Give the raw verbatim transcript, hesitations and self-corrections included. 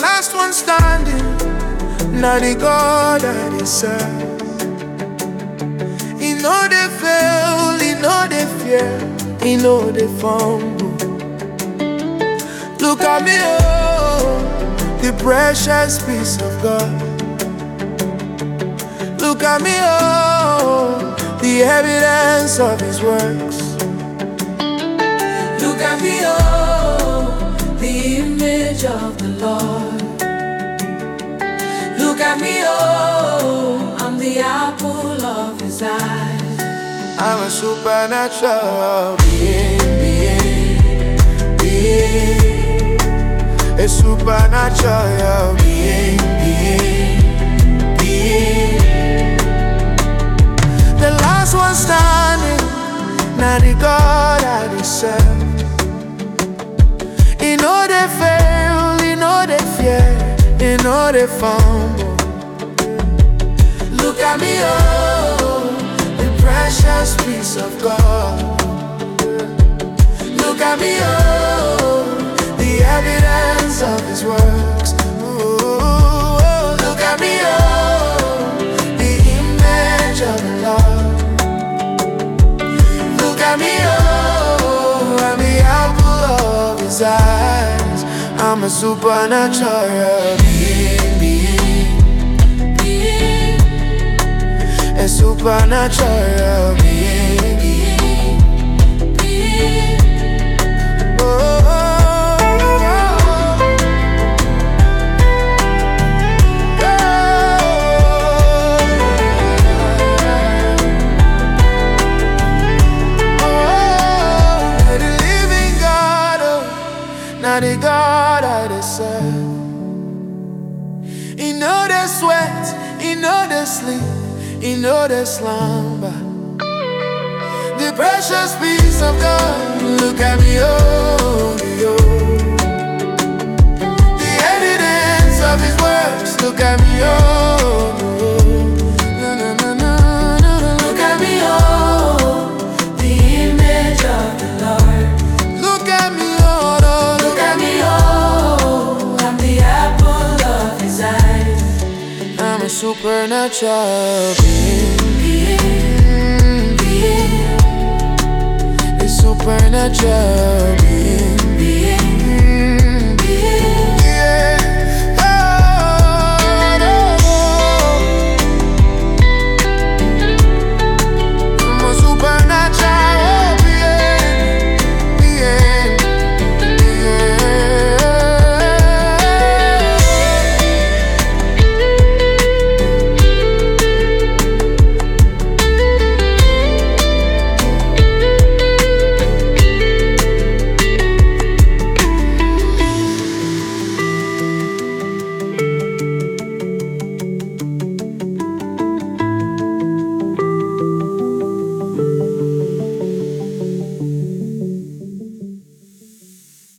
last one standing. Now the God I dey serve. He know they fail, he know they fear, he know they fumble. Look at me, oh, the precious piece of God. Look at me, oh, the evidence of his works. Look at me, oh, the image of the Lord. Look at me, oh, I'm the apple of his eye. I'm a supernatural being, being, being. A supernatural being, being, being. The last one standing, now the God I dey serve. He know they fail, he know they fear, he know they fumble. Look at me, oh, the precious piece of God. Look at me, oh, the evidence of his works. Ooh, oh, look at me, oh, the image of the Lord. Look at me, oh, I'm the apple of his eyes. I'm a supernatural being, being, being. A supernatural being, being, being. Oh, oh, oh, oh, the living God, oh, now the God I dey serve. He know they sweat, he know they sleep, he know they slumber. The precious piece of God. Look at me, oh, oh. The evidence of his works. Look at me, oh, oh. No, no, no, no, no, no. Look at me, oh, the image of the Lord. Look at me, oh, oh. Look at me, oh, I'm the apple of his eye. I'm a supernatural being, Being, being. a supernatural being.